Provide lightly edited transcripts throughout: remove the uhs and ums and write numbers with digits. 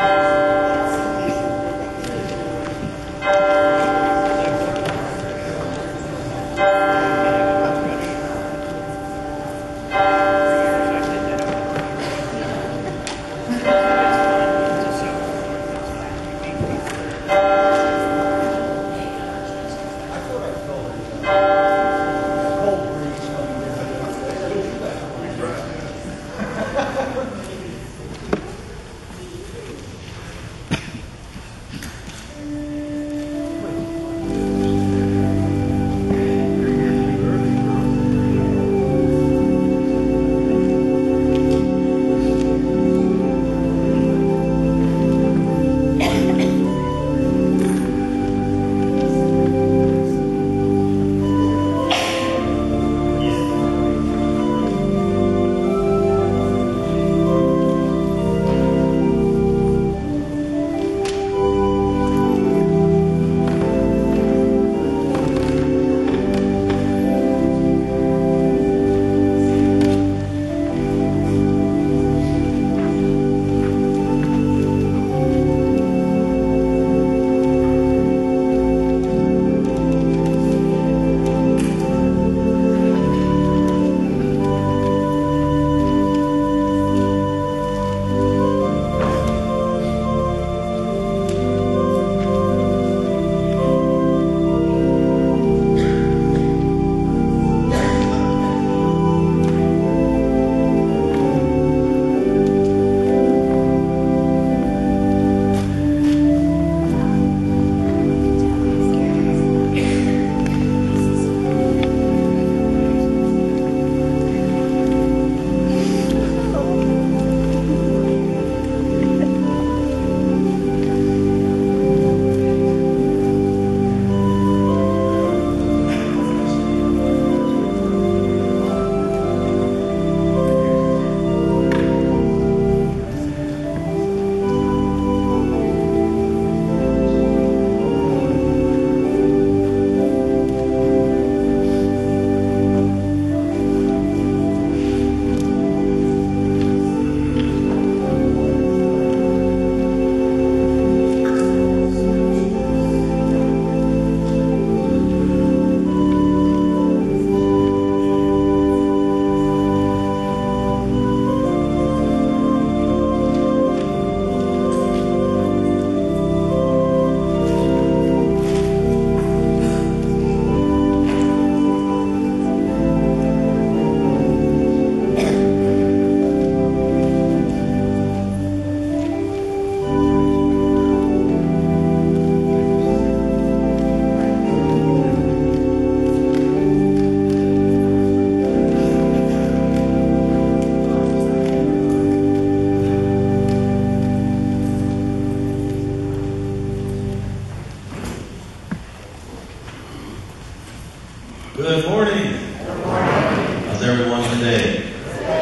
Good morning. Good morning. How's everyone today?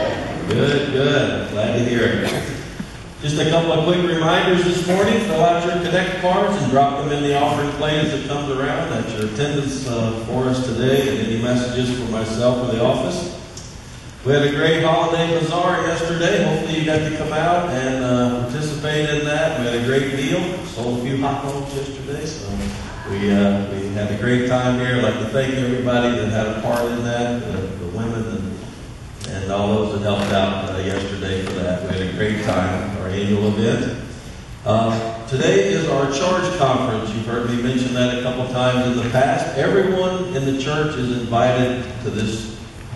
Good, good. Glad to hear it. Just a couple of quick reminders this morning. Fill out your Connect cards and drop them in the offering plate as it comes around. That's your attendance for us today, and any messages for myself or the office. We had a great holiday bazaar yesterday. Hopefully you got to come out and participate in that. We had a great meal. Sold a few hot dogs yesterday, so we had a great time here. I'd like to thank everybody that had a part in that, the women and all those that helped out yesterday for that. We had a great time, our annual event. Today is our charge conference. You've heard me mention that a couple times in the past. Everyone in the church is invited to this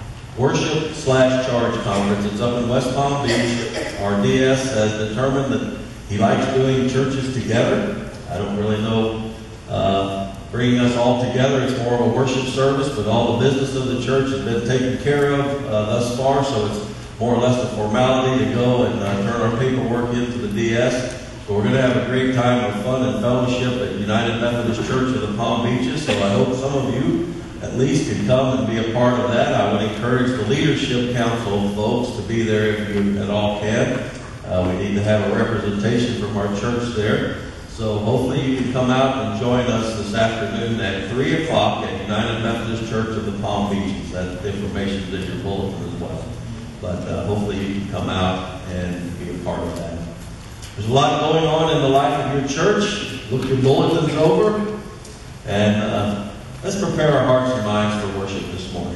worship/charge conference. It's up in West Palm Beach. Our DS has determined that he likes doing churches together. I don't really know bringing us all together. It's more of a worship service, but all the business of the church has been taken care of thus far, so it's more or less a formality to go and turn our paperwork into the DS. So we're going to have a great time of fun and fellowship at United Methodist Church in the Palm Beaches. So I hope some of you at least can come and be a part of that. I would encourage the leadership council folks to be there if you at all can. We need to have a representation from our church there. So hopefully you can come out and join us this afternoon at 3 o'clock at United Methodist Church of the Palm Beaches. That information is in your bulletin as well. But hopefully you can come out and be a part of that. There's a lot going on in the life of your church. Look your bulletins over. And let's prepare our hearts and minds for worship this morning.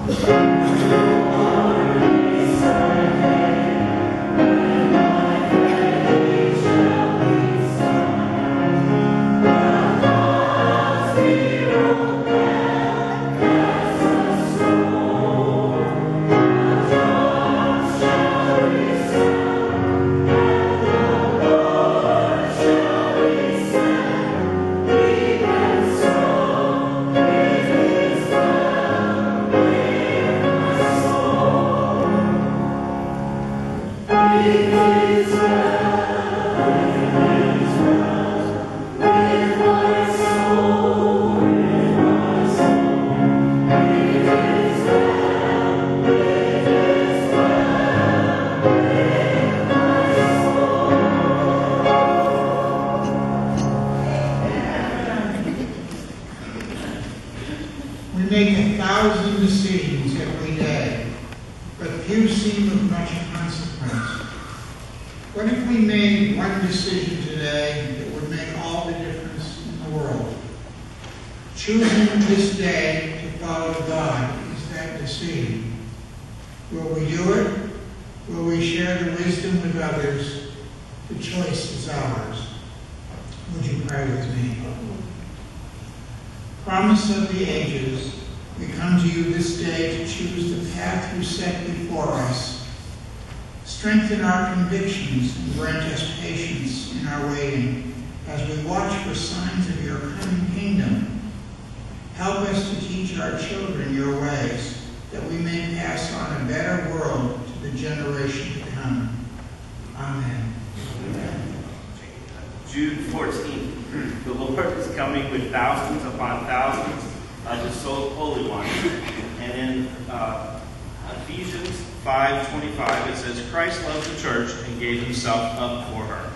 Strengthen our convictions and grant us patience in our waiting as we watch for signs of your coming kingdom. Help us to teach our children your ways, that we may pass on a better world to the generation to come. Amen. Jude 14. The Lord is coming with thousands upon thousands of his holy ones. And in Ephesians 5:25, it says, Christ loved the church and gave himself up for her.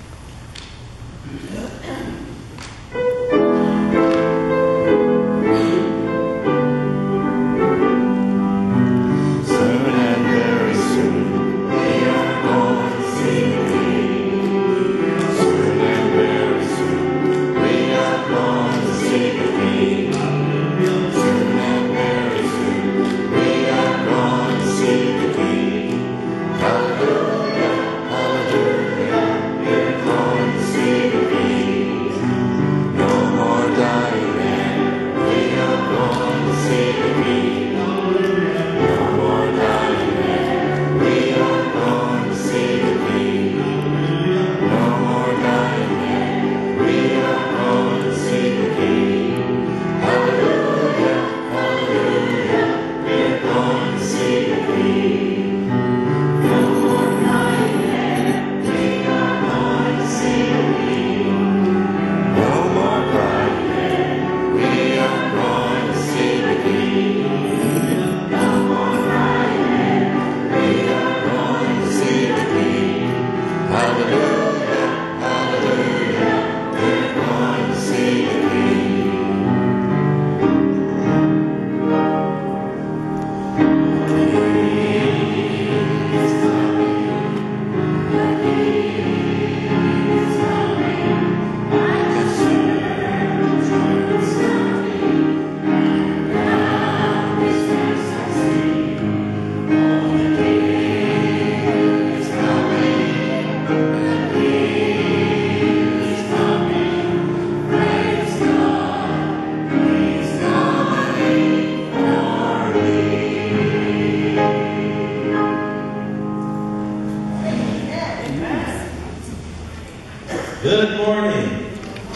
Good morning.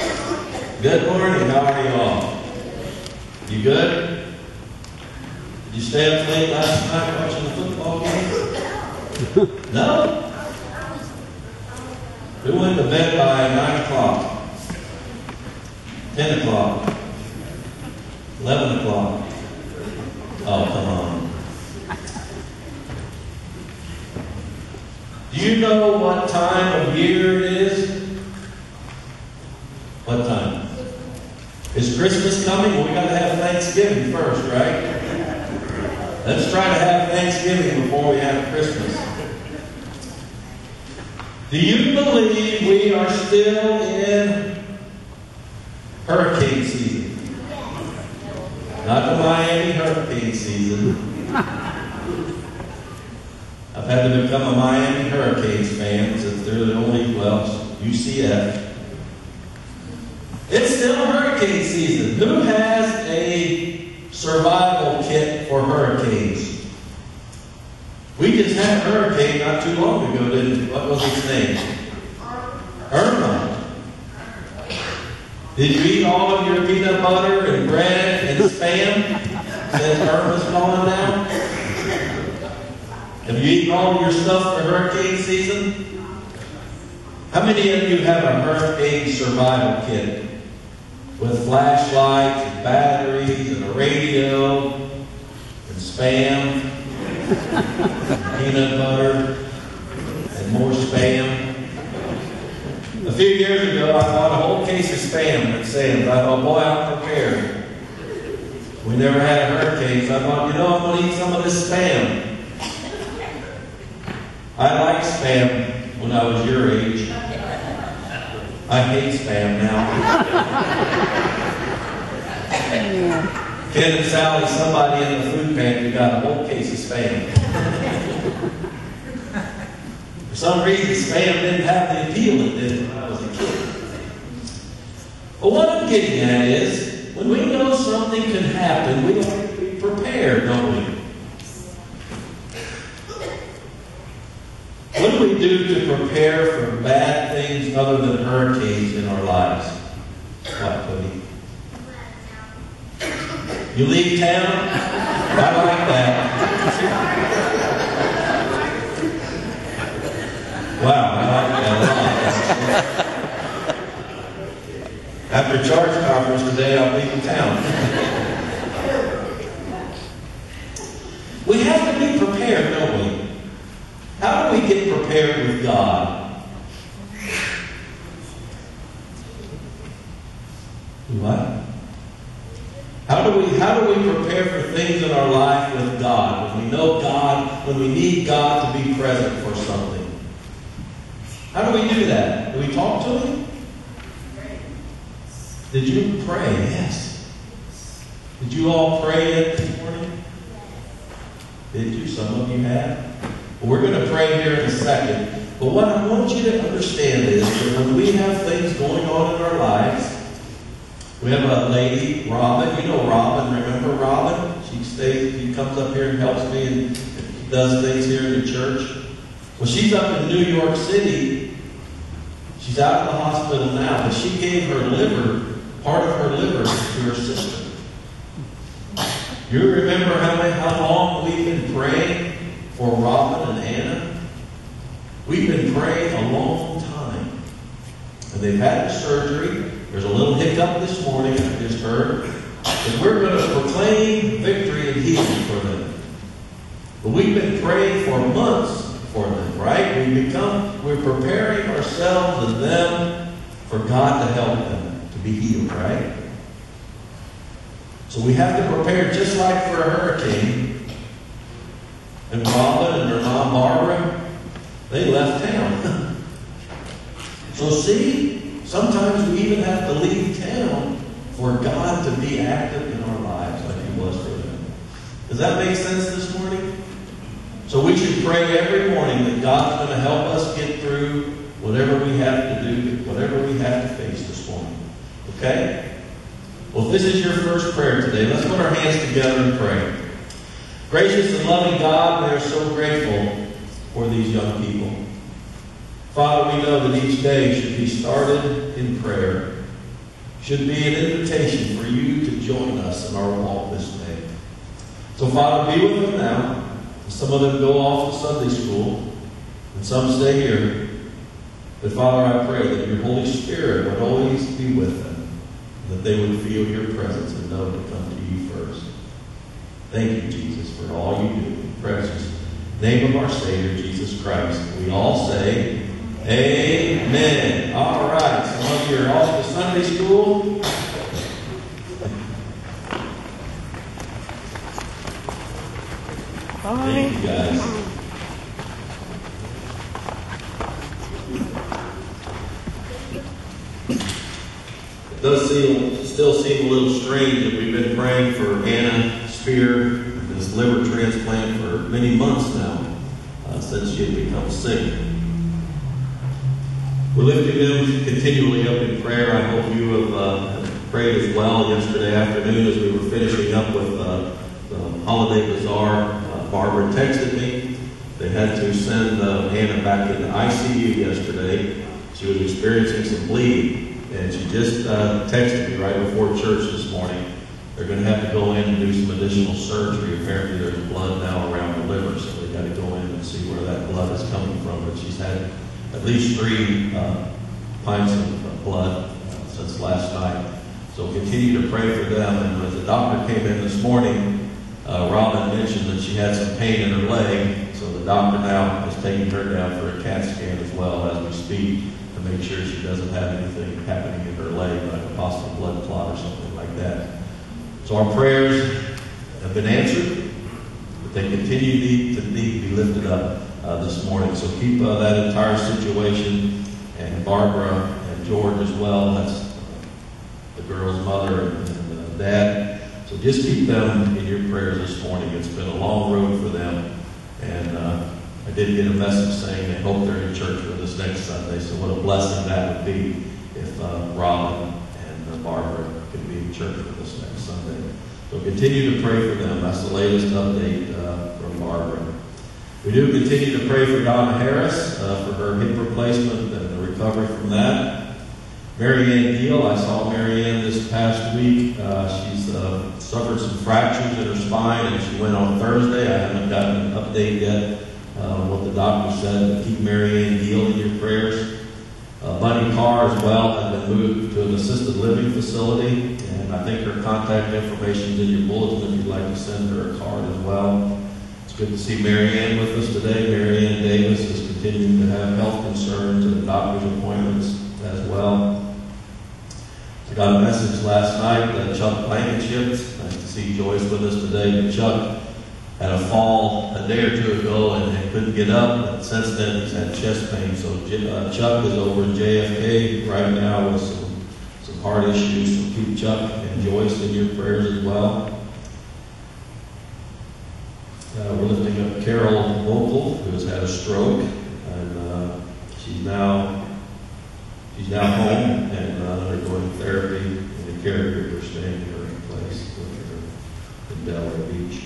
Good morning. How are you all? You good? Did you stay up late last night watching the football game? No? We went to bed by 9 o'clock, 10 o'clock, 11 o'clock. Oh, come on. Do you know what time of year it is? What time? Is Christmas coming? Well, we got to have Thanksgiving first, right? Let's try to have Thanksgiving before we have Christmas. Do you believe we are still in hurricane season? Not the Miami hurricane season. season. I've had to become a Miami Hurricanes fan since they're the only, well, UCF. It's still hurricane season. Who has a survival kit for hurricanes? We just had a hurricane not too long ago, didn't we? What was its name? Irma. Did you eat all of your peanut butter and bread and Spam since Irma's falling down? Have you eaten all of your stuff for hurricane season? How many of you have a hurricane survival kit with flashlights and batteries and a radio and Spam, peanut butter, and more Spam? A few years ago, I bought a whole case of Spam at Sam's. I thought, boy, I'm prepared. We never had a hurricane, so I thought, I'm going to eat some of this Spam. I liked Spam when I was your age. I hate Spam now. Ken and Sally, somebody in the food pantry got a whole case of Spam. For some reason, Spam didn't have the appeal it did when I was a kid. But what I'm getting at is, when we know something can happen, we have to be prepared, don't we? What do we do to prepare for bad things other than hurricanes in our lives? What, Cody? You leave town? I like that. Wow, I like that a lot. After church conference today, I'll leave town. We have to be prepared, don't we? How do we get prepared with God? What? How do we prepare for things in our life with God? When we know God, when we need God to be present for something. How do we do that? Do we talk to Him? Did you pray? Yes. Did you all pray yet this morning? Did you? Some of you have. Well, we're going to pray here in a second. But what I want you to understand is that when we have things going on in our lives, we have a lady, Robin. You know Robin. Remember Robin? She comes up here and helps me and does things here in the church. Well, she's up in New York City. She's out of the hospital now, but she gave her liver, part of her liver, to her sister. You remember how long we've been praying for Robin and Anna? We've been praying a long time. And they've had the surgery. There's a little hiccup this morning, I just heard. And we're going to proclaim victory and healing for them. But we've been praying for months for them, right? We're preparing ourselves and them for God to help them to be healed, right? So we have to prepare just like for a hurricane. And Robin and her mom Barbara, they left town. So see, sometimes we even have to leave town for God to be active in our lives like He was for them. Does that make sense this morning? So we should pray every morning that God's going to help us get through whatever we have to do, whatever we have to face this morning. Okay? Well, if this is your first prayer today, let's put our hands together and pray. Gracious and loving God, we are so grateful for these young people. Father, we know that each day should be started in prayer. Should be an invitation for you to join us in our walk this day. So, Father, be with them now. Some of them go off to Sunday school, and some stay here. But, Father, I pray that your Holy Spirit would always be with them, and that they would feel your presence and know to come to you first. Thank you, Jesus, for all you do. In the precious name of our Savior, Jesus Christ. We all say, amen. All right. Some of you are off to Sunday school. Thank you, guys. It does still seem a little strange that we've been praying for Anna fear this liver transplant for many months now, since she had become sick. We're lifting them continually up in prayer. I hope you have prayed as well. Yesterday afternoon, as we were finishing up with the holiday bazaar, Barbara texted me. They had to send Anna back into ICU yesterday. She was experiencing some bleeding, and she just texted me right before church this morning. They're going to have to go in and do some additional surgery. Apparently there's blood now around the liver, so they've got to go in and see where that blood is coming from. But she's had at least 3 pints of blood since last night. So continue to pray for them. And as the doctor came in this morning, Robin mentioned that she had some pain in her leg. So the doctor now is taking her down for a CAT scan as well as we speak to make sure she doesn't have anything happening in her leg, like a possible blood clot or something like that. So our prayers have been answered, but they continue to need to be lifted up this morning. So keep that entire situation, and Barbara and George as well. That's the girl's mother and dad. So just keep them in your prayers this morning. It's been a long road for them. And I did get a message saying they hope they're in church with us next Sunday. So what a blessing that would be if Robin and Barbara could be in church with us next Sunday. So continue to pray for them. That's the latest update from Barbara. We do continue to pray for Donna Harris for her hip replacement and the recovery from that. Mary Ann Deal, I saw Mary Ann this past week. She's suffered some fractures in her spine, and she went on Thursday. I haven't gotten an update yet what the doctor said, but keep Mary Ann Deal in your prayers. Bunny Carr as well has been moved to an assisted living facility, and I think her contact information is in your bulletin if you'd like to send her a card as well. It's good to see Mary Ann with us today. Mary Ann Davis is continuing to have health concerns and doctor's appointments as well. I got a message last night that Chuck Blankenship, nice to see Joyce with us today, but Chuck had a fall a day or 2 ago and couldn't get up. And since then, he's had chest pain. So Chuck is over in JFK right now with some heart issues. So keep Chuck and Joyce in your prayers as well. We're lifting up Carol Vocal, who has had a stroke, and she's now home and undergoing therapy in the caregiver staying in her place with her in Delaware Beach.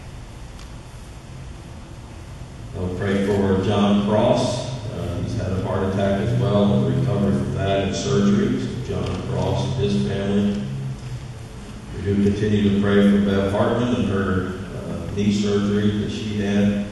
I'll pray for John Cross. He's had a heart attack as well and recovered from that and surgery. So John Cross and his family. We do continue to pray for Bev Hartman and her knee surgery that she had.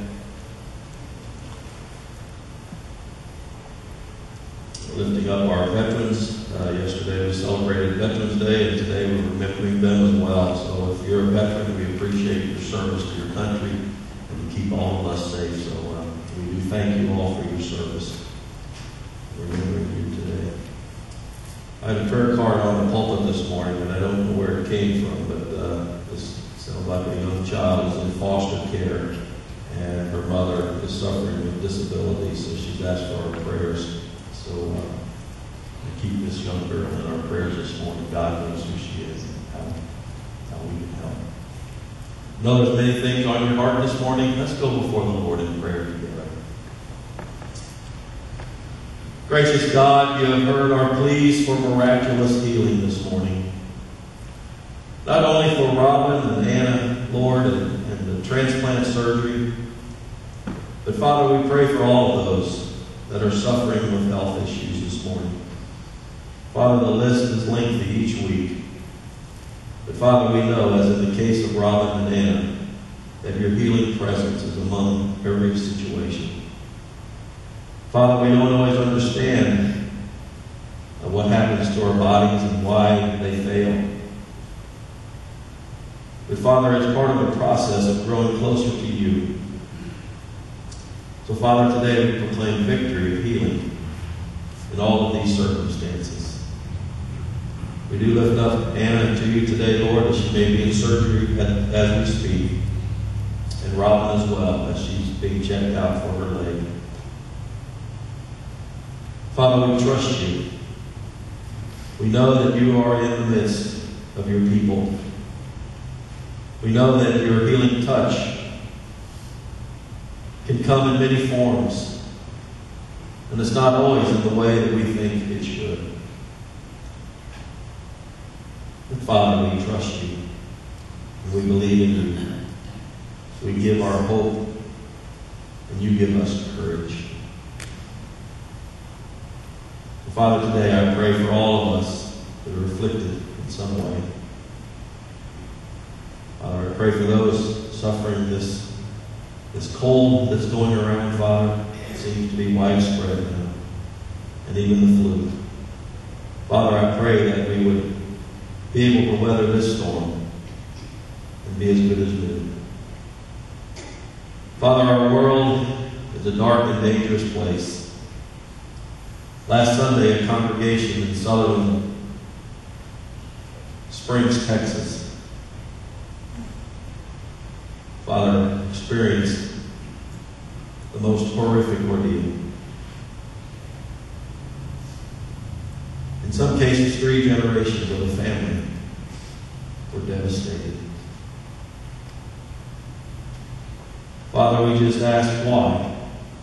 We're lifting up our veterans. Yesterday we celebrated Veterans Day, and today we're remembering them as well. So if you're a veteran, we appreciate your service to your country and to keep all of us safe. So we do thank you all for your service. We're remembering you today. I had a prayer card on the pulpit this morning, and I don't know where it came from, but this sounds like a young child is in foster care, and her mother is suffering with disability, so she's asked for our prayers. So we keep this young girl in our prayers this morning. God knows who she is and how we can help. Know there's many things on your heart this morning. Let's go before the Lord in prayer together. Gracious God, you have heard our pleas for miraculous healing this morning. Not only for Robin and Anna, Lord, and the transplant surgery, but Father, we pray for all of those that are suffering with health issues this morning. Father, the list is lengthy each week. But Father, we know, as in the case of Robin and Anna, that your healing presence is among every situation. Father, we don't always understand what happens to our bodies and why they fail. But Father, it's part of the process of growing closer to you. So Father, today we proclaim victory of healing in all of these circumstances. We do lift up Anna to you today, Lord, as she may be in surgery as we speak. And Robin as well, as she's being checked out for her leg. Father, we trust you. We know that you are in the midst of your people. We know that your healing touch can come in many forms, and it's not always in the way that we think it should. But Father, we trust you, and we believe in you. So we give our hope, and you give us courage. So Father, today I pray for all of us that are afflicted in some way. Father, I pray for those suffering this cold that's going around, Father. It seems to be widespread now, and even the flu. Father, I pray that we would be able to weather this storm and be as good as new. Father, our world is a dark and dangerous place. Last Sunday, a congregation in Sutherland Springs, Texas, Father, experienced the most horrific ordeal. In some cases, 3 generations of a family were devastated. Father, we just ask why.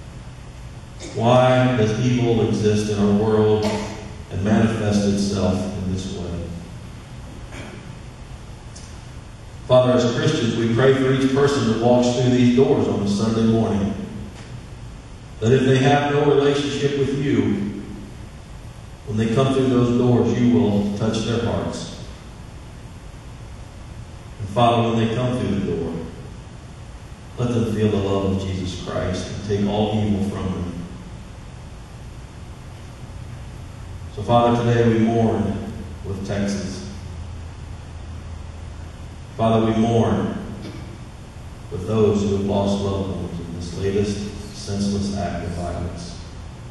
Why does evil exist in our world and manifest itself in this way? Father, as Christians, we pray for each person that walks through these doors on a Sunday morning, that if they have no relationship with you, when they come through those doors, you will touch their hearts. And Father, when they come through the door, let them feel the love of Jesus Christ and take all evil from them. So Father, today we mourn with Texas. Father, we mourn with those who have lost loved ones in this latest senseless act of violence.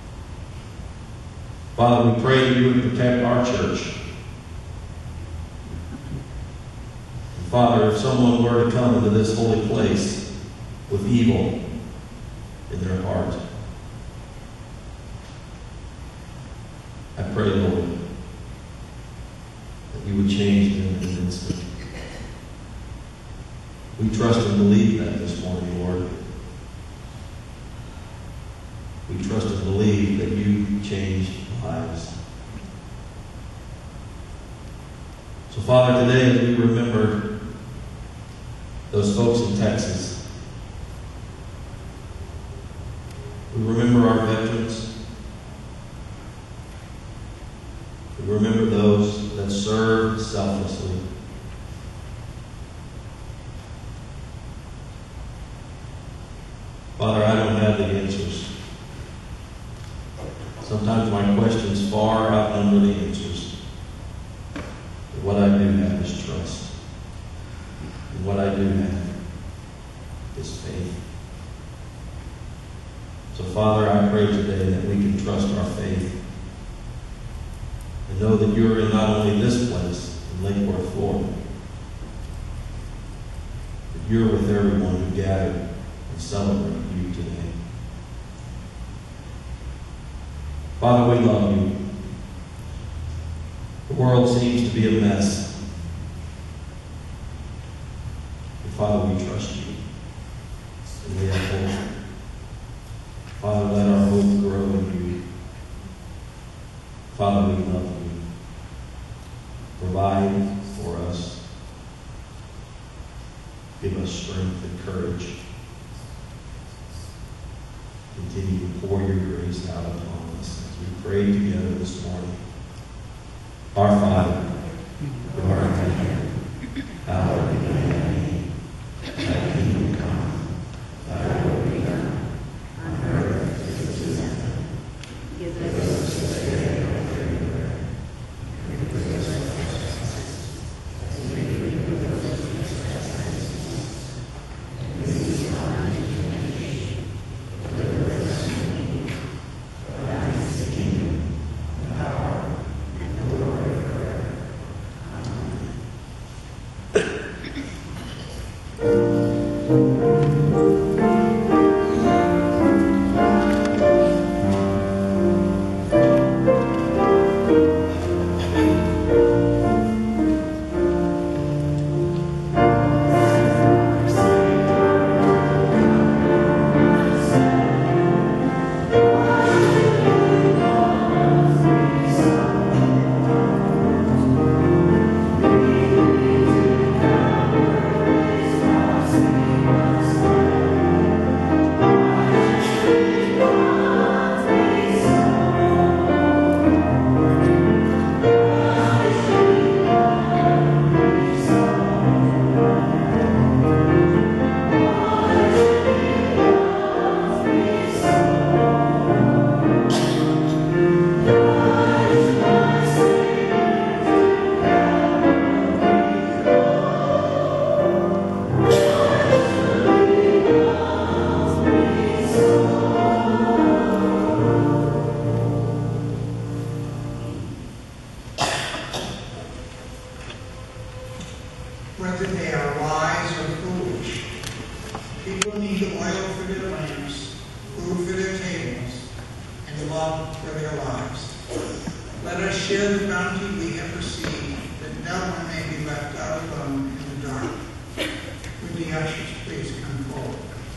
Father, we pray that you would protect our church. And Father, if someone were to come into this holy place with evil in their heart, I pray, Lord, that you would change them in an instant. We trust and believe that this morning, Lord. We trust and believe that you change lives. So, Father, today as we remember those folks in Texas, we remember our veterans. We remember those that served selflessly. Father, I don't have the answers. Sometimes my questions far outnumber the answers. But what I do have is trust. And what I do have is faith. So, Father, I pray today that we can trust our faith and know that you're in not only this place, in Lake Worth, Florida, but you're with everyone who gathered and celebrate you today. Father, we love you. The world seems to be a mess. But Father, we trust you. And we have hope. Father, let our hope grow in you. Father, we love you. Provide for us. Give us strength and courage. Continue to pour your grace out upon us as we pray together this morning. Our Father, who art in heaven, hallowed be thy name. Thy kingdom come, thy will be done, on earth as it is in heaven. Give us this day our daily bread, and forgive us our trespasses, as we forgive those who trespass against us. And lead us not into temptation, but deliver us from evil. For thine is the kingdom, the power, and the glory forever. Amen. people need oil for their lamps, food for their tables, and love for their lives. Let us share the bounty we have received, that no one may be left out alone in the dark. Would the ushers please come forward?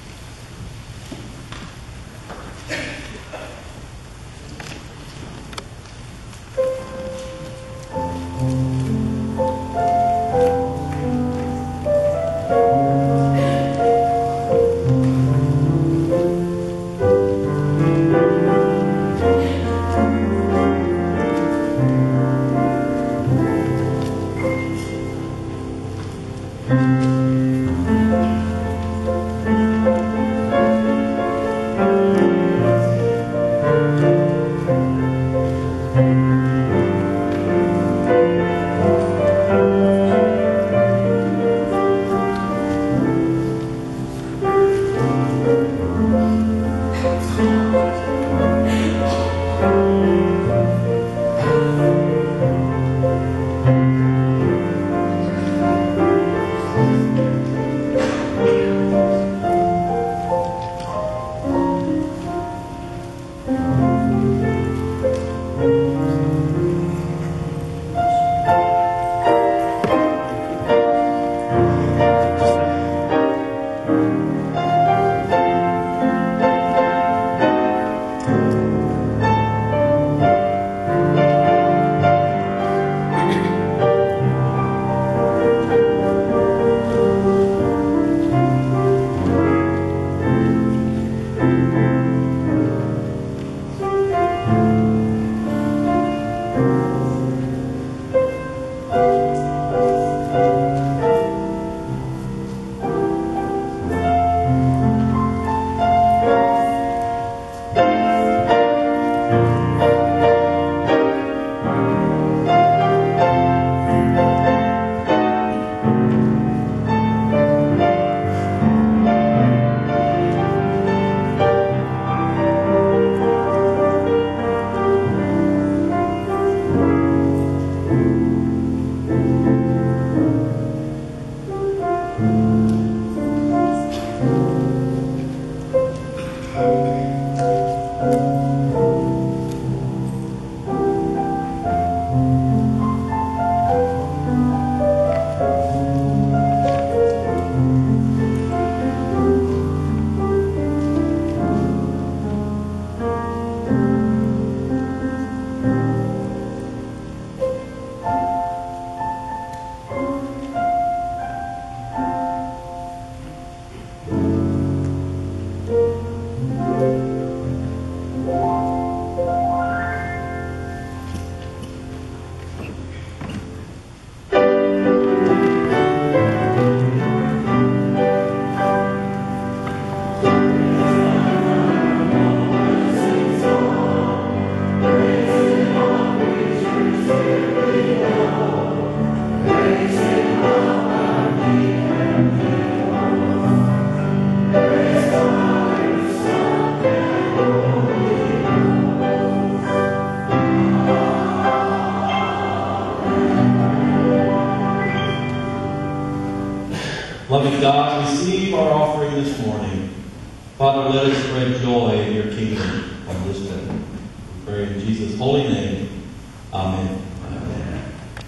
Loving God, receive our offering this morning. Father, let us spread joy in your kingdom on this day. We pray in Jesus' holy name. Amen. Amen.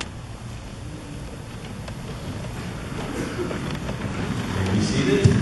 You may be seated.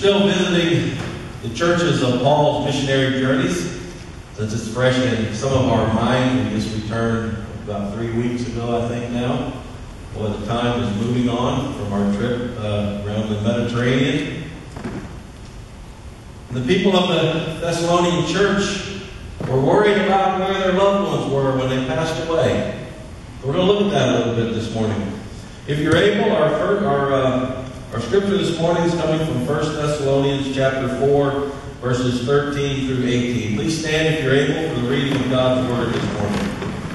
still visiting the churches of Paul's missionary journeys, since it's fresh in some of our mind. We just returned about 3 weeks ago, I think now. Boy, the time is moving on from our trip around the Mediterranean. And the people of the Thessalonian church were worried about where their loved ones were when they passed away. We're going to look at that a little bit this morning. If you're able, our scripture this morning is coming from 1 Thessalonians chapter 4, verses 13 through 18. Please stand if you're able for the reading of God's Word this morning.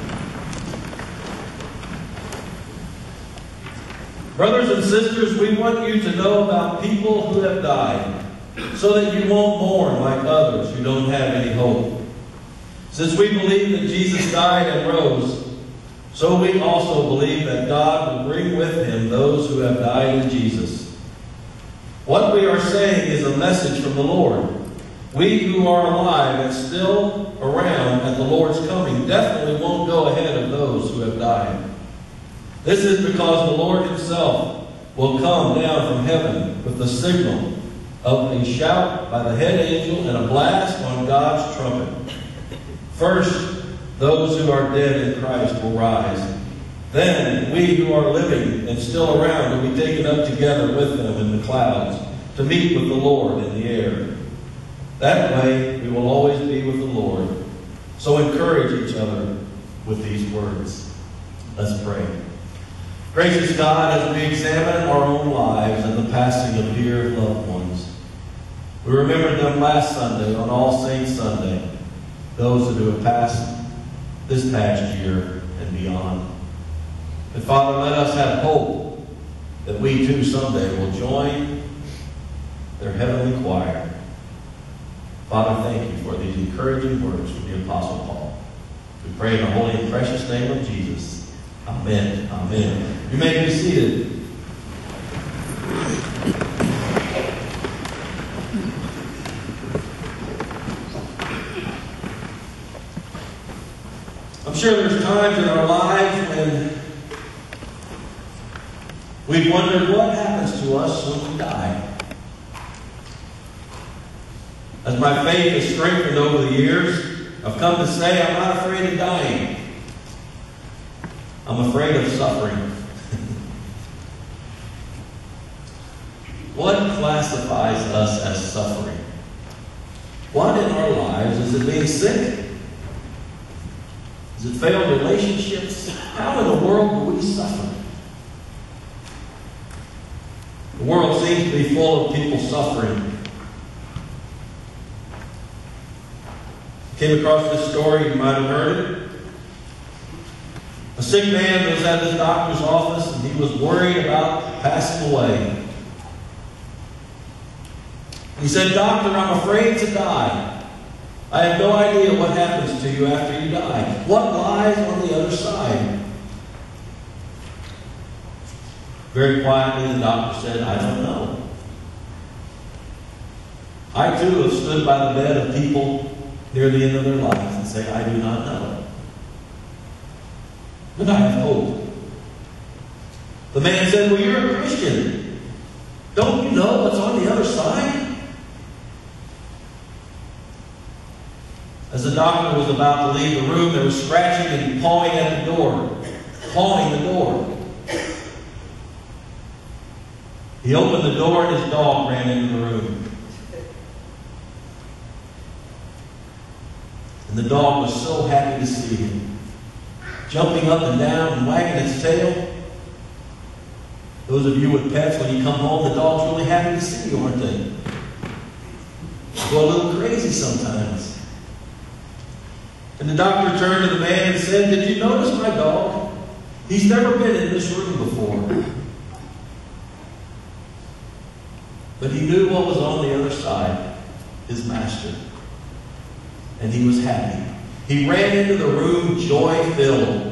Brothers and sisters, we want you to know about people who have died, so that you won't mourn like others who don't have any hope. Since we believe that Jesus died and rose, so we also believe that God will bring with him those who have died in Jesus. What we are saying is a message from the Lord. We who are alive and still around at the Lord's coming definitely won't go ahead of those who have died. This is because the Lord himself will come down from heaven with the signal of a shout by the head angel and a blast on God's trumpet. First, those who are dead in Christ will rise. Then we who are living and still around will be taken up together with them in the clouds to meet with the Lord in the air. That way we will always be with the Lord. So encourage each other with these words. Let's pray. Gracious God, as we examine our own lives and the passing of dear loved ones, we remembered them last Sunday on All Saints Sunday, those who have passed this past year and beyond. And Father, let us have hope that we too someday will join their heavenly choir. Father, thank you for these encouraging words from the Apostle Paul. We pray in the holy and precious name of Jesus. Amen. Amen. You may be seated. I'm sure there's times in our lives when we've wondered what happens to us when we die. As my faith has strengthened over the years, I've come to say I'm not afraid of dying. I'm afraid of suffering. What classifies us as suffering? What in our lives? Is it being sick? Is it failed relationships? How in the world do we suffer? The world seems to be full of people suffering. Came across this story, you might have heard it. A sick man was at his doctor's office and he was worried about passing away. He said, "Doctor, I'm afraid to die. I have no idea what happens to you after you die. What lies on the other side?" Very quietly, the doctor said, "I don't know. I too have stood by the bed of people near the end of their lives and say, I do not know. But I have hope." The man said, "Well, you're a Christian. Don't you know what's on the other side?" As the doctor was about to leave the room, there was scratching and pawing at the door. Pawing the door. He opened the door and his dog ran into the room. And the dog was so happy to see him, jumping up and down and wagging its tail. Those of you with pets, when you come home, the dog's really happy to see you, aren't they? They go a little crazy sometimes. And the doctor turned to the man and said, "Did you notice my dog? He's never been in this room before." But he knew what was on the other side, his master. And he was happy. He ran into the room joy-filled.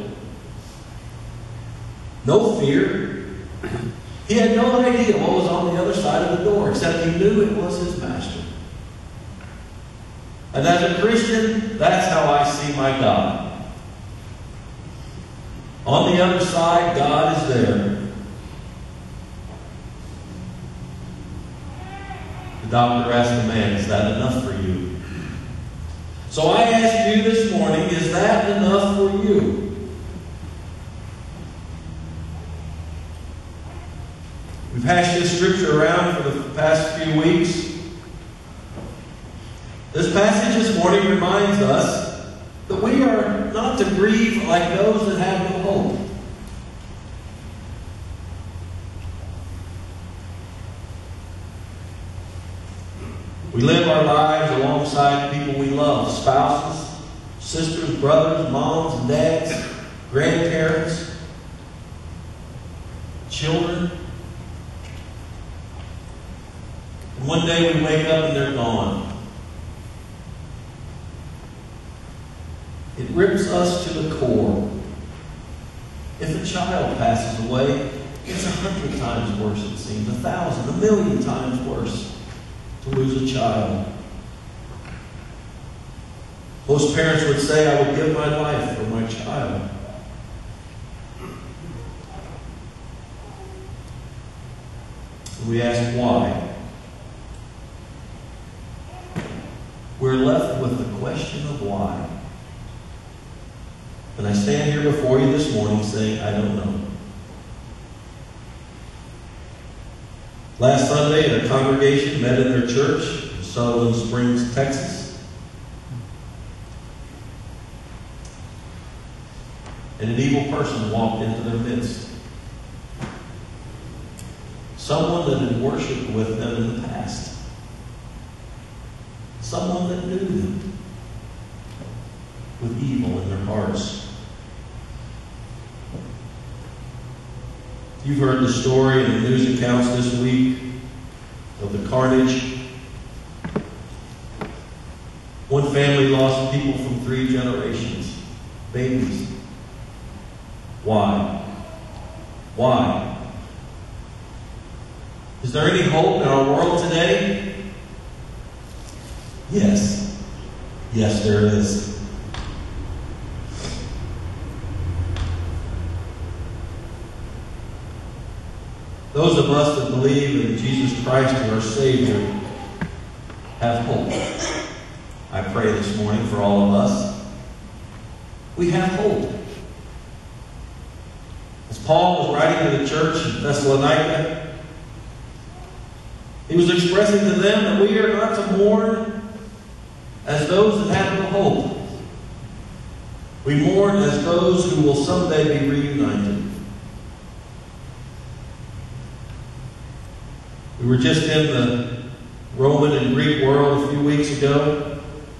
No fear. He had no idea what was on the other side of the door, except he knew it was his master. And as a Christian, that's how I see my God. On the other side, God is there. The doctor asked the man, is that enough for you? So I ask you this morning, is that enough for you? We've hashed this scripture around for the past few weeks. This passage this morning reminds us that we are not to grieve like those that have no hope. We live our lives alongside people we love, spouses, sisters, brothers, moms and dads, grandparents, children. And one day we wake up and they're gone. It rips us to the core. If a child passes away, it's 100 times worse, it seems, 1,000, 1,000,000 times worse to lose a child. Most parents would say, I would give my life for my child. We ask why. We're left with the question of why. And I stand here before you this morning saying, I don't know. Last Sunday, a congregation met in their church in Sutherland Springs, Texas. And an evil person walked into their midst. Someone that had worshipped with them in the past. Someone that knew them with evil in their hearts. You've heard the story in the news accounts this week of the carnage. One family lost people from 3 generations, babies. Why? Why? Is there any hope in our world today? Yes. Yes, there is. Those of us that believe in Jesus Christ as our Savior have hope. I pray this morning for all of us. We have hope. As Paul was writing to the church in Thessalonica, he was expressing to them that we are not to mourn as those that have no hope. We mourn as those who will someday be reunited. We were just in the Roman and Greek world a few weeks ago.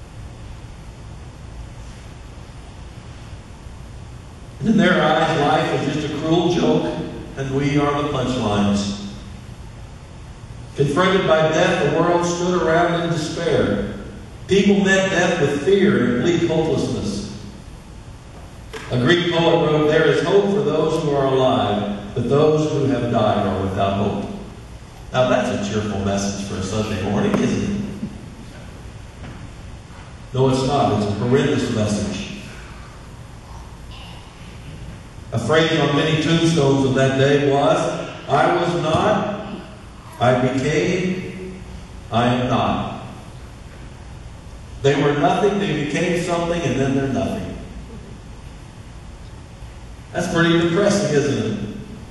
And in their eyes, life is just a cruel joke, and we are the punchlines. Confronted by death, the world stood around in despair. People met death with fear and bleak hopelessness. A Greek poet wrote, there is hope for those who are alive, but those who have died are without hope. Now that's a cheerful message for a Sunday morning, isn't it? No, it's not. It's a horrendous message. A phrase on many tombstones of that day was, I was not, I became, I am not. They were nothing, they became something, and then they're nothing. That's pretty depressing, isn't it?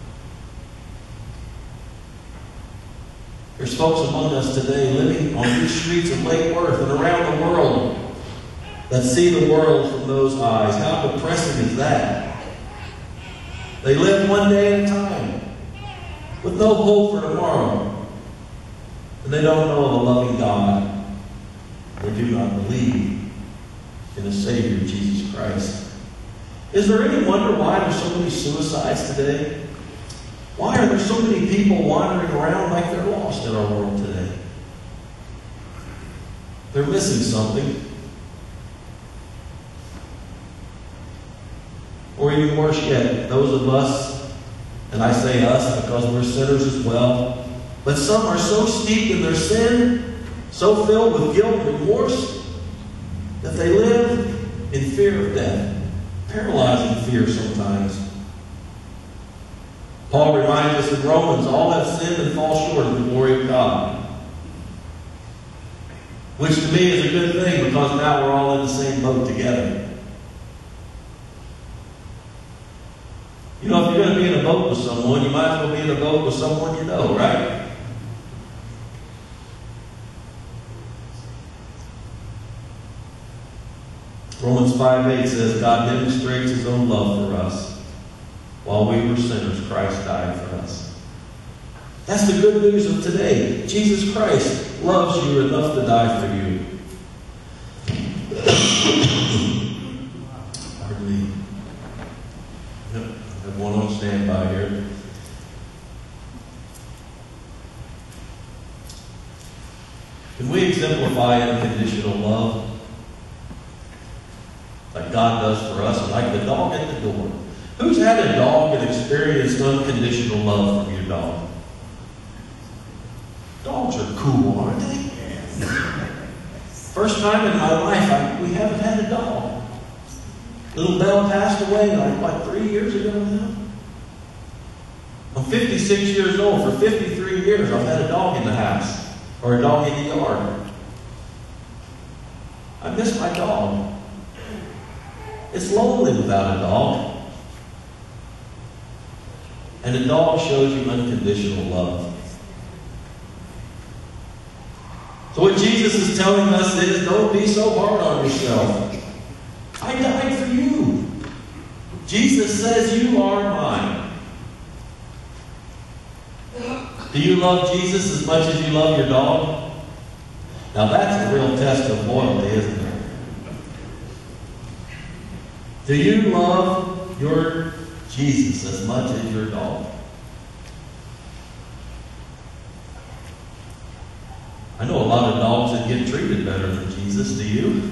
There's folks among us today living on these streets of Lake Worth and around the world that see the world from those eyes. How depressing is that? They live one day at a time with no hope for tomorrow. And they don't know of a loving God. They do not believe in a Savior, Jesus Christ. Is there any wonder why there's so many suicides today? Why are there so many people wandering around like they're lost in our world today? They're missing something. Or even worse yet, those of us, and I say us because we're sinners as well, but some are so steeped in their sin, so filled with guilt and remorse, that they live in fear of death. Paralyzing fear sometimes. Paul reminds us in Romans, all have sinned and fall short of the glory of God. Which to me is a good thing, because now we're all in the same boat together. You know, if you're going to be in a boat with someone, you might as well be in a boat with someone you know, right? Romans 5:8 says, God demonstrates His own love for us. While we were sinners, Christ died for us. That's the good news of today. Jesus Christ loves you enough to die for you. Pardon me. Yep, I have one on standby here. Can we exemplify unconditional love like God does for us, like the dog at the door? Who's had a dog and experienced unconditional love from your dog? Dogs are cool, aren't they? First time in my life, we haven't had a dog. Little Belle passed away like 3 years ago now. I'm 56 years old. For 53 years, I've had a dog in the house, or a dog in the yard. I miss my dog. It's lonely without a dog. And a dog shows you unconditional love. So what Jesus is telling us is, don't be so hard on yourself. I died for you. Jesus says you are mine. Do you love Jesus as much as you love your dog? Now that's a real test of loyalty, isn't it? Do you love your Jesus as much as your dog? I know a lot of dogs that get treated better than Jesus. Do you?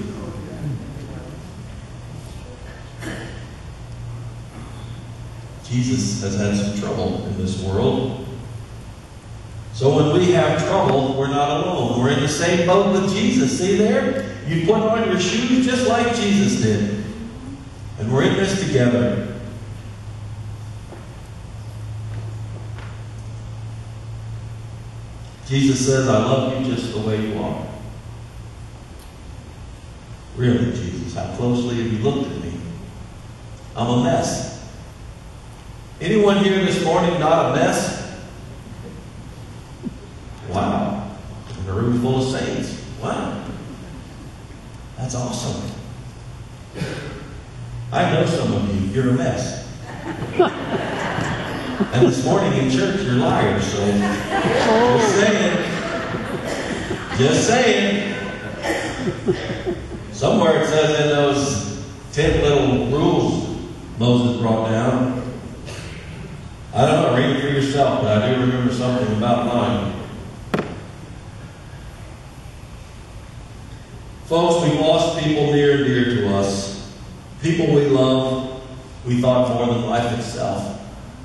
Jesus has had some trouble in this world. So when we have trouble, we're not alone. We're in the same boat with Jesus. See there? You put on your shoes just like Jesus did. And we're in this together. Jesus says, I love you just the way you are. Really, Jesus, how closely have you looked at me? I'm a mess. Anyone here this morning not a mess? Wow. In a room full of saints. Wow. That's awesome. I know some of you, you're a mess. And this morning in church, you're liars, so just saying. Just saying. Somewhere it says in those 10 little rules Moses brought down. I don't know, read it for yourself, but I do remember something about mine. Folks, we lost people near and dear to us. People we love, we thought more than life itself.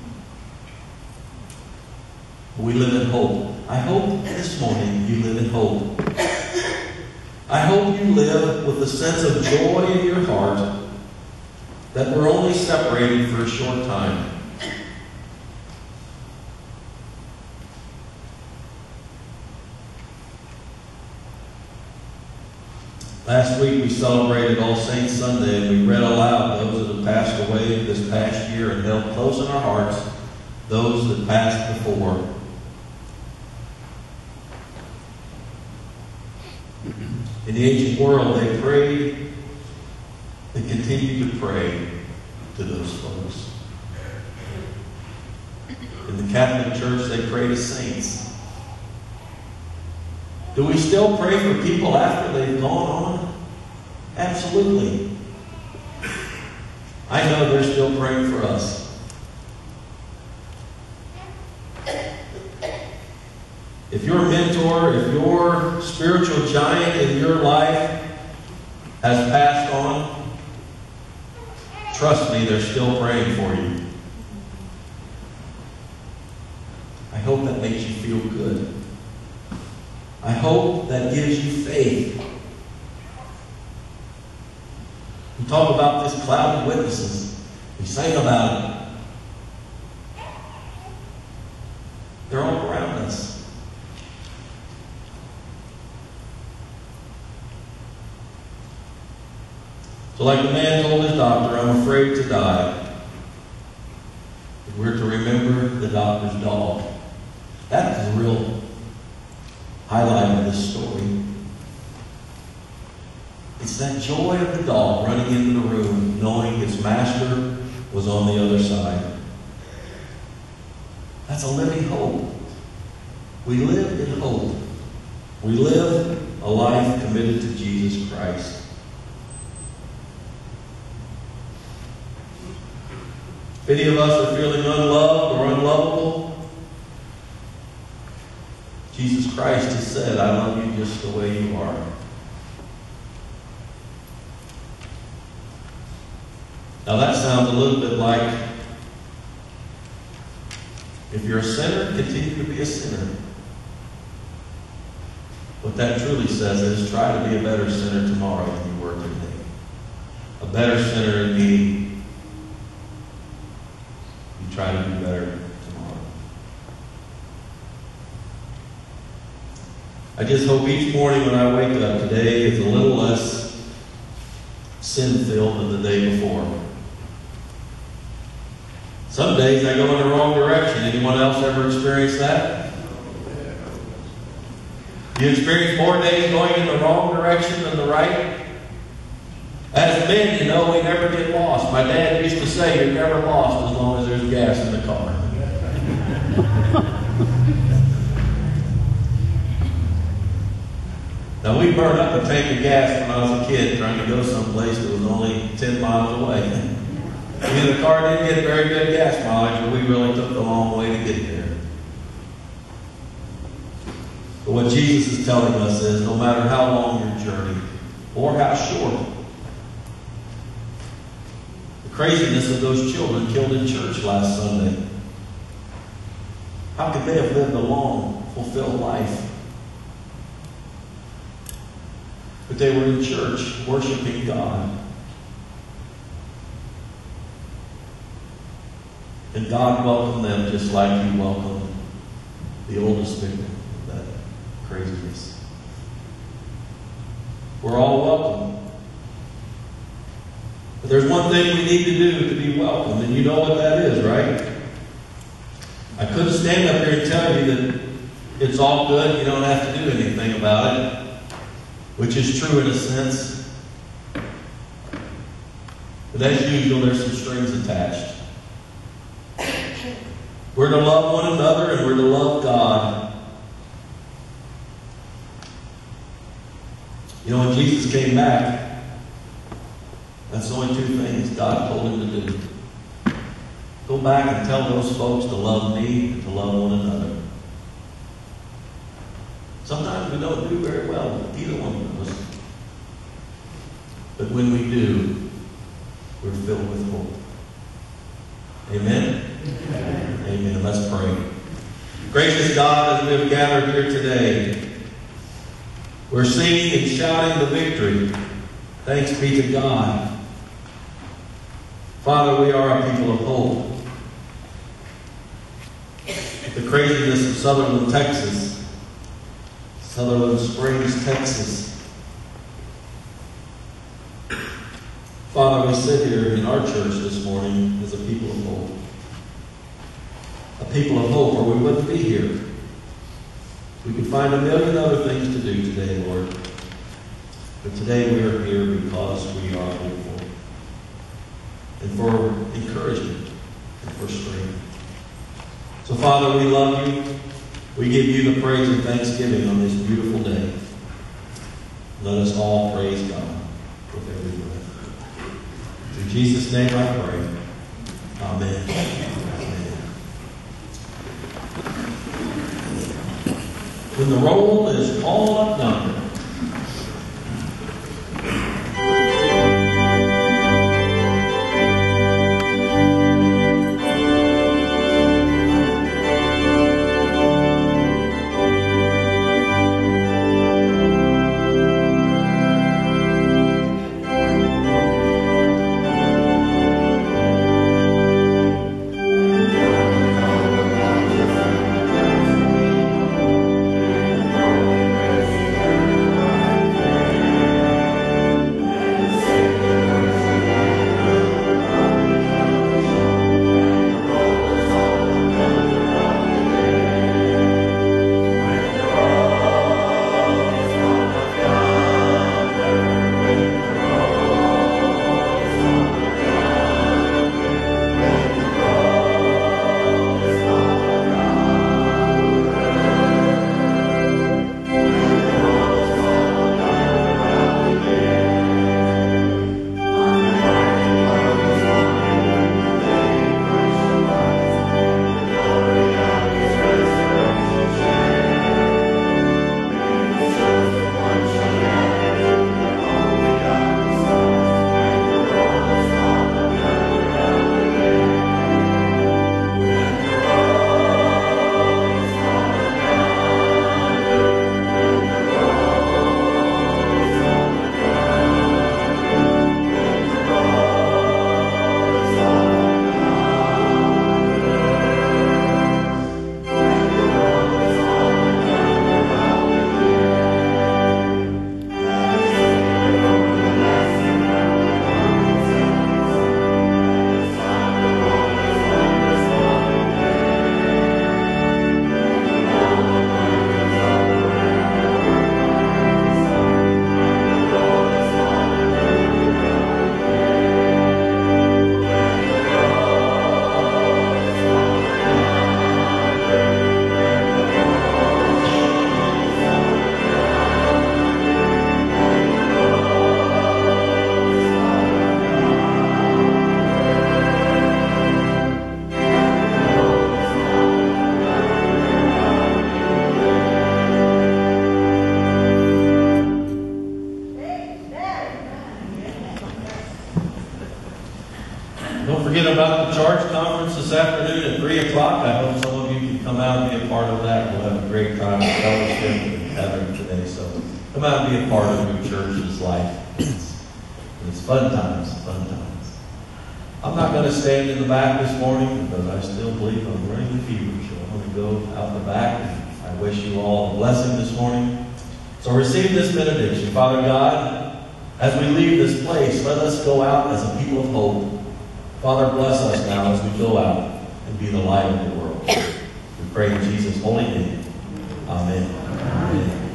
We live in hope. I hope this morning you live in hope. I hope you live with a sense of joy in your heart that we're only separated for a short time. Last week we celebrated All Saints Sunday, and we read aloud those that have passed away this past year and held close in our hearts those that passed before. In the ancient world, they prayed and continue to pray to those folks. In the Catholic Church, they pray to saints. Do we still pray for people after they've gone on? Absolutely. I know they're still praying for us. If your mentor, if your spiritual giant in your life has passed on, trust me, they're still praying for you. I hope that makes you feel good. I hope that gives you faith. We talk about this cloud of witnesses. We sing about it. They're all around us. So like the man told his doctor, I'm afraid to die. But we're to remember the doctor's dog. That's the real highlight of this story. It's that joy of the dog running into the room, knowing its master was on the other side. That's a living hope. We live in hope. We live a life committed to Jesus Christ. If any of us are feeling unloved or unlovable, Jesus Christ has said, I love you just the way you are. Now that sounds a little bit like, if you're a sinner, continue to be a sinner. What that truly says is, try to be a better sinner tomorrow than you were today. A better sinner in me. You try to do better tomorrow. I just hope each morning when I wake up today is a little less sin-filled than the day before. Some days I go in the wrong direction. Anyone else ever experienced that? You experience more days going in the wrong direction than the right? As men, you know, we never get lost. My dad used to say, you're never lost as long as there's gas in the car. Now, we burned up a tank of gas when I was a kid trying to go someplace that was only 10 miles away. I mean, the car didn't get very good gas mileage, but we really took the long way to get there. But what Jesus is telling us is, no matter how long your journey, or how short, the craziness of those children killed in church last Sunday, how could they have lived a long, fulfilled life? But they were in church, worshiping God. And God welcomed them just like He welcomed the oldest victim of that craziness. We're all welcome. But there's one thing we need to do to be welcomed, and you know what that is, right? I couldn't stand up here and tell you that it's all good, you don't have to do anything about it, which is true in a sense. But as usual, there's some strings attached. We're to love one another and we're to love God. You know, when Jesus came back, that's the only two things God told Him to do. Go back and tell those folks to love me and to love one another. Sometimes we don't do very well with either one of those. But when we do, we're filled with hope. Amen? Amen. Amen. Let's pray. Gracious God, as we have gathered here today, we're singing and shouting the victory. Thanks be to God. Father, we are a people of hope. The craziness of Sutherland, Texas, Sutherland Springs, Texas. Father, we sit here in our church this morning as a people of hope. A people of hope, or we wouldn't be here. We could find a million other things to do today, Lord. But today we are here because we are hopeful. And for encouragement and for strength. So, Father, we love you. We give you the praise and thanksgiving on this beautiful day. Let us all praise God with every breath. In Jesus' name I pray. Amen. Amen. When the roll is called up yonder, 3 o'clock. I hope some of you can come out and be a part of that. We'll have a great time of fellowship and gathering today. So come out and be a part of your church's life. It's fun times, fun times. I'm not going to stand in the back this morning because I still believe I'm running the fever. So I'm going to go out the back. And I wish you all a blessing this morning. So receive this benediction. Father God, as we leave this place, let us go out as a people of hope. Father, bless us now as we go out and be the light of the world. We pray in Jesus' holy name. Amen. Amen.